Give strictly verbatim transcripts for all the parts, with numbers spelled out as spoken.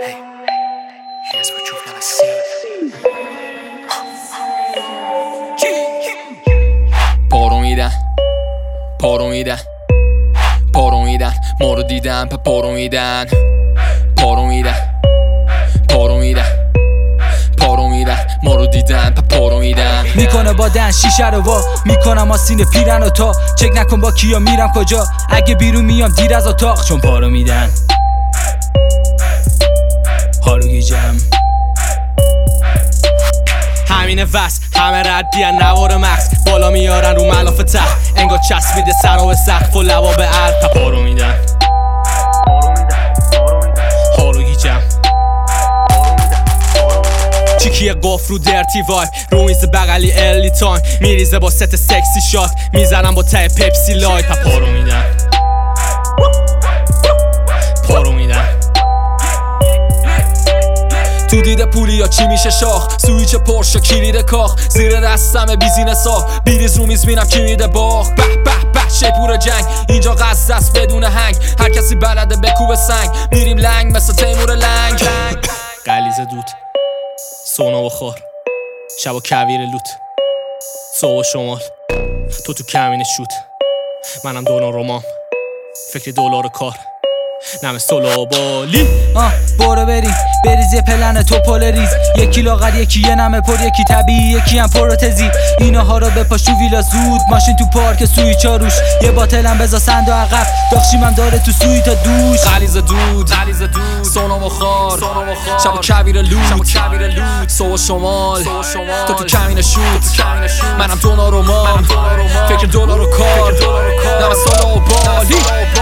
Hey, here's what you've never seen. پارو میدن پارو میدن پارو میدن ما رو دیدن پا پارو میدن پارو میدن پارو میدن پارو میدن ما رو دیدن پا پارو میدن میکنه با دن شیشه رو وا میکنم آسین پیرن و تا چک نکن با کیا میرم کجا اگه بیرون میام دیر از اتاق چون پارو میدن حالو گیجم همینه وست همه ردیان نوار مغز بالا میارن رو ملاف تخت انگار چسبیده سر و سقف و لوا به عرق پارو میدن حالو گیجم چیکیه قف رو درتی وای رو میز بغلی الی تایم میریزه با ست سکسی شات میزنم با ته پپسی لایت پارو میدن پارو میدن تو دیده پولی یا چی میشه شاخ سویچ پرش و کلید کاخ زیر دستم بیزینس ها بیریز رو میز بینم کی میده باخ به به به شیپور جنگ اینجا قصد است بدون هنگ هر کسی بلده بکوب سنگ میریم لنگ مثل تیمور لنگ قلیز دود سونا و خار شب و کویر لوت صبح و شمال تو تو کمین شوت منم دلار رومام فکر دلار کار نمه سلو بالی آه برو بریم بریز یه پلن تو پل ریز یکی لاغر یکی یه نمه پر یکی طبیعی یکی هم پروتزی اینها رو بپاشو ویلا زود ماشین تو پارک سویچا روش یه باتلم بزا سند و عقب داخشیمم داره تو سوی تا دوش غلیظ دود غلیظ دود سونا و خار شب و کویر لوت صبح و شمال تو تو کمین شوت منم دلار و مام فکر دلار و کار نمه سلو بالی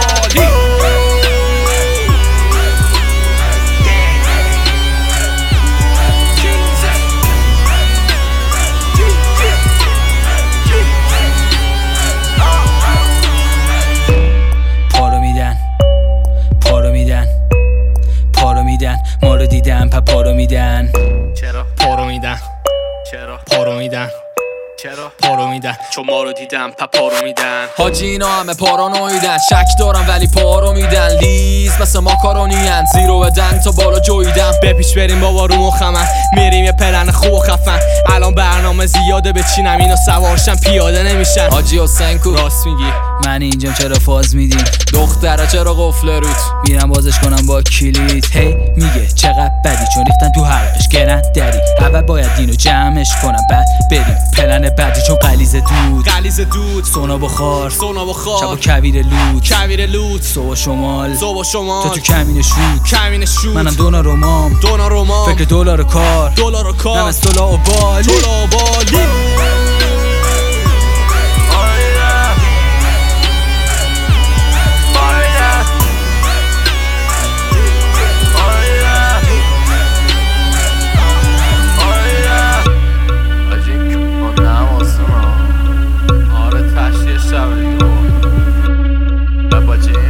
ما رو دیدن پا پارو میدن چرا پارو میدن چرا پارو میدن چرا پارو میدن چون ما رو دیدن پا پارو میدن حاجی اینا همه پارانویدن شک دارم ولی پارو میدن لیز مثل ماکارونیان زیرو بدن تا بالا جویدم بپیش بریم بابا رو مخمن میریم یه پلن خوب و خفن الان برنامه زیاده بچینم اینو سوارشن پیاده نمیشن حاجی حسین کو راست میگی من اینجام چرا فاز میدیم دختره چرا قفل روت میرم بازش کنم با کلید هی میگه چقدر بدی چون ریختن تو حلقش گرن دری اول باید اینو جمعش کنم بعد بریم پلن بعدی چون غلیظ دود غلیظ دود سونا بخار سونا بخار شب و کویر لوت کویر لوت صبح و شمال صبح و شمال تو تو کمین شوت کمین شوت منم دلار و مام دلار و مام فکر دلار کار دلار و کار نمه سلا و بالی سلا و بالی Budget.